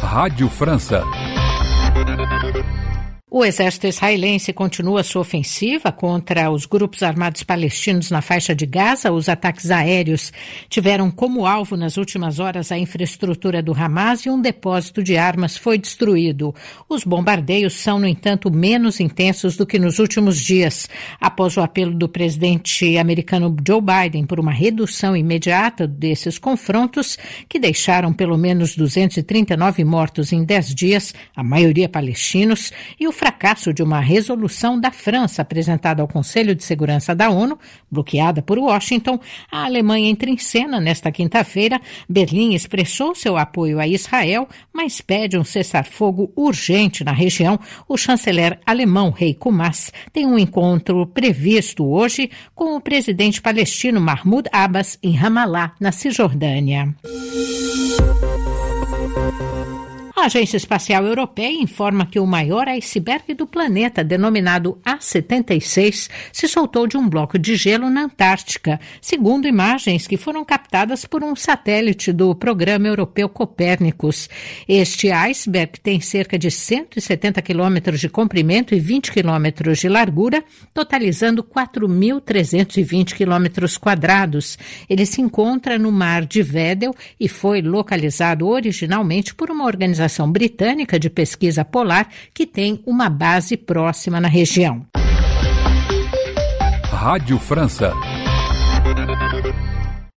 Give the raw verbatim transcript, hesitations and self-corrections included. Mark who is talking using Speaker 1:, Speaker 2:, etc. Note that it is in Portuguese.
Speaker 1: Rádio França.
Speaker 2: O exército israelense continua sua ofensiva contra os grupos armados palestinos na faixa de Gaza. Os ataques aéreos tiveram como alvo nas últimas horas a infraestrutura do Hamas e um depósito de armas foi destruído. Os bombardeios são, no entanto, menos intensos do que nos últimos dias. Após o apelo do presidente americano Joe Biden por uma redução imediata desses confrontos, que deixaram pelo menos duzentos e trinta e nove mortos em dez dias, a maioria palestinos, e o fracasso de uma resolução da França apresentada ao Conselho de Segurança da ONU, bloqueada por Washington, a Alemanha entra em cena nesta quinta-feira. Berlim expressou seu apoio a Israel, mas pede um cessar-fogo urgente na região. O chanceler alemão Heiko Maas tem um encontro previsto hoje com o presidente palestino Mahmoud Abbas em Ramallah, na Cisjordânia. A Agência Espacial Europeia informa que o maior iceberg do planeta, denominado A setenta e seis, se soltou de um bloco de gelo na Antártica, segundo imagens que foram captadas por um satélite do programa europeu Copérnicus. Este iceberg tem cerca de cento e setenta quilômetros de comprimento e vinte quilômetros de largura, totalizando quatro mil trezentos e vinte quilômetros quadrados. Ele se encontra no Mar de Weddell e foi localizado originalmente por uma organização britânica de pesquisa polar que tem uma base próxima na região.
Speaker 1: Rádio França.